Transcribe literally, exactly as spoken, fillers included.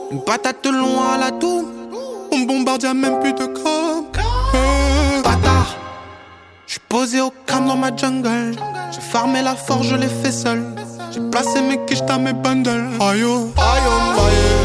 Une patate loin à la toux. On bombarde, y'a même plus de com. Euh, Bâtard. J'suis posé au calme dans ma jungle. J'ai farmé la forge, je l'ai fait seul. J'ai placé mes quiches dans mes bundles. Aïe oh, aïe oh, aïe.